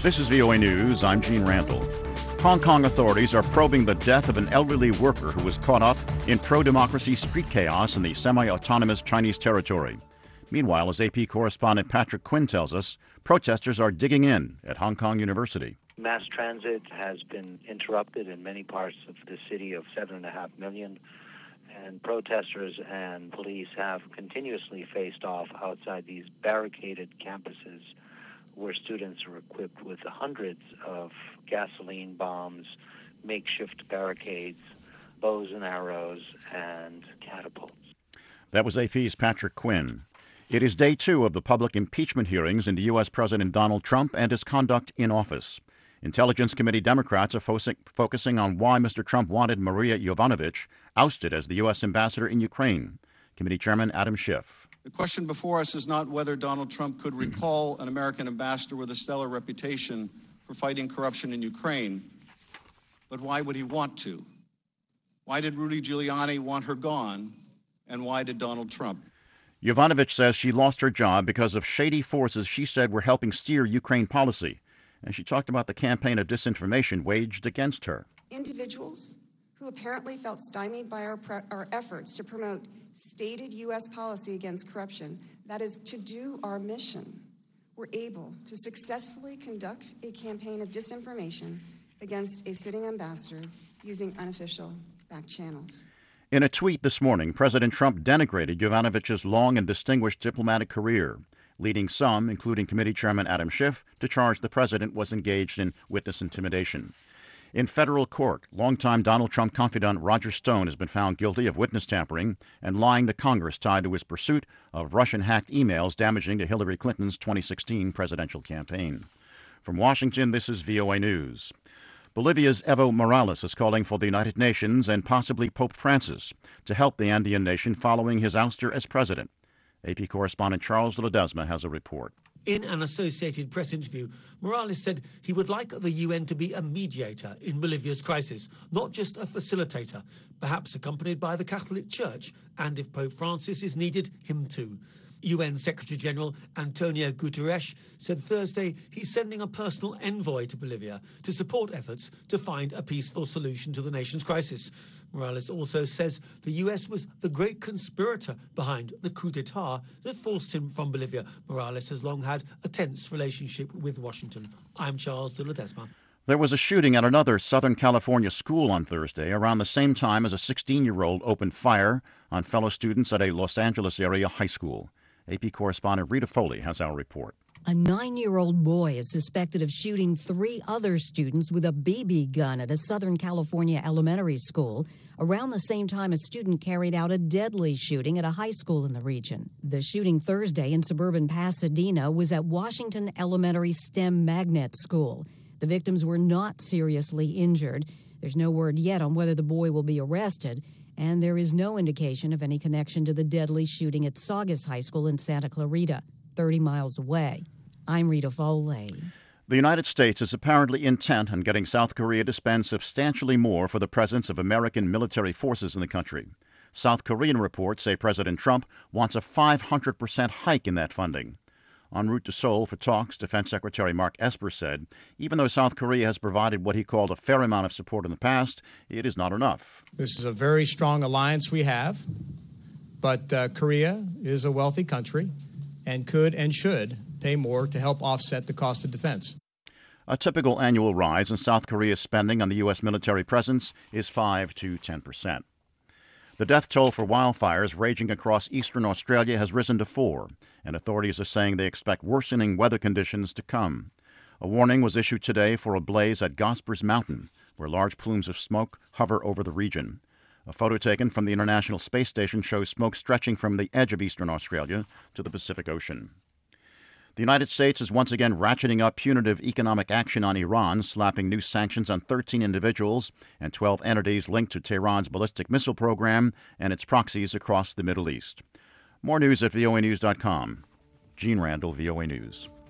This is VOA News. I'm Gene Randall. Hong Kong authorities are probing the death of an elderly worker who was caught up in pro-democracy street chaos in the semi-autonomous Chinese territory. Meanwhile, as AP correspondent Patrick Quinn tells us, protesters are digging in at Hong Kong University. Mass transit has been interrupted in many parts of the city of 7.5 million, and protesters and police have continuously faced off outside these barricaded campuses where students are equipped with hundreds of gasoline bombs, makeshift barricades, bows and arrows, and catapults. That was AP's Patrick Quinn. It is day 2 of the public impeachment hearings into U.S. President Donald Trump and his conduct in office. Intelligence Committee Democrats are focusing on why Mr. Trump wanted Maria Yovanovitch ousted as the U.S. ambassador in Ukraine. Committee Chairman Adam Schiff. The question before us is not whether Donald Trump could recall an American ambassador with a stellar reputation for fighting corruption in Ukraine, but why would he want to? Why did Rudy Giuliani want her gone, and why did Donald Trump? Yovanovitch says she lost her job because of shady forces she said were helping steer Ukraine policy, and she talked about the campaign of disinformation waged against her. Individuals who apparently felt stymied by our efforts to promote stated U.S. policy against corruption, that is, to do our mission, were able to successfully conduct a campaign of disinformation against a sitting ambassador using unofficial back channels. In a tweet this morning, President Trump denigrated Yovanovitch's long and distinguished diplomatic career, leading some, including Committee Chairman Adam Schiff, to charge the president was engaged in witness intimidation. In federal court, longtime Donald Trump confidant Roger Stone has been found guilty of witness tampering and lying to Congress tied to his pursuit of Russian-hacked emails damaging to Hillary Clinton's 2016 presidential campaign. From Washington, this is VOA News. Bolivia's Evo Morales is calling for the United Nations and possibly Pope Francis to help the Andean nation following his ouster as president. AP correspondent Charles de Ledesma has a report. In an Associated Press interview, Morales said he would like the UN to be a mediator in Bolivia's crisis, not just a facilitator, perhaps accompanied by the Catholic Church, and if Pope Francis is needed, him too. UN Secretary-General Antonio Guterres said Thursday he's sending a personal envoy to Bolivia to support efforts to find a peaceful solution to the nation's crisis. Morales also says the US was the great conspirator behind the coup d'etat that forced him from Bolivia. Morales has long had a tense relationship with Washington. I'm Charles de Ledesma. There was a shooting at another Southern California school on Thursday around the same time as a 16-year-old opened fire on fellow students at a Los Angeles area high school. AP correspondent Rita Foley has our report. A 9-year-old boy is suspected of shooting 3 other students with a BB gun at a Southern California elementary school around the same time a student carried out a deadly shooting at a high school in the region. The shooting Thursday in suburban Pasadena was at Washington Elementary STEM Magnet School. The victims were not seriously injured. There's no word yet on whether the boy will be arrested, and there is no indication of any connection to the deadly shooting at Saugus High School in Santa Clarita, 30 miles away. I'm Rita Foley. The United States is apparently intent on getting South Korea to spend substantially more for the presence of American military forces in the country. South Korean reports say President Trump wants a 500% hike in that funding. En route to Seoul for talks, Defense Secretary Mark Esper said, even though South Korea has provided what he called a fair amount of support in the past, it is not enough. This is a very strong alliance we have, but Korea is a wealthy country and could and should pay more to help offset the cost of defense. A typical annual rise in South Korea's spending on the U.S. military presence is 5 to 10%. The death toll for wildfires raging across eastern Australia has risen to 4, and authorities are saying they expect worsening weather conditions to come. A warning was issued today for a blaze at Gospers Mountain, where large plumes of smoke hover over the region. A photo taken from the International Space Station shows smoke stretching from the edge of eastern Australia to the Pacific Ocean. The United States is once again ratcheting up punitive economic action on Iran, slapping new sanctions on 13 individuals and 12 entities linked to Tehran's ballistic missile program and its proxies across the Middle East. More news at voanews.com. Gene Randall, VOA News.